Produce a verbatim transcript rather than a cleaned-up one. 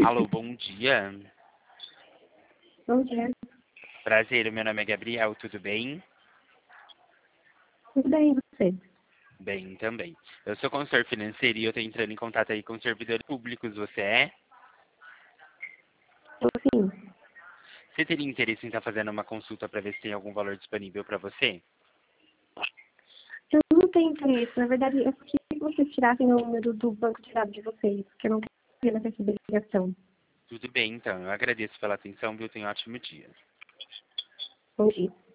Alô, bom dia. Bom dia. Prazer, meu nome é Gabriel, tudo bem? Tudo bem, e você? Bem, também. Eu sou consultor financeiro e eu tô entrando em contato aí com servidores públicos, você é? Eu sim. Você teria interesse em estar fazendo uma consulta para ver se tem algum valor disponível para você? Eu não tenho interesse. Na verdade, eu queria que vocês tirassem o número do banco de dados de vocês, porque eu não quero mais receber ligação. Tudo bem, então. Eu agradeço pela atenção, viu? Tenha um ótimo dia. Bom dia.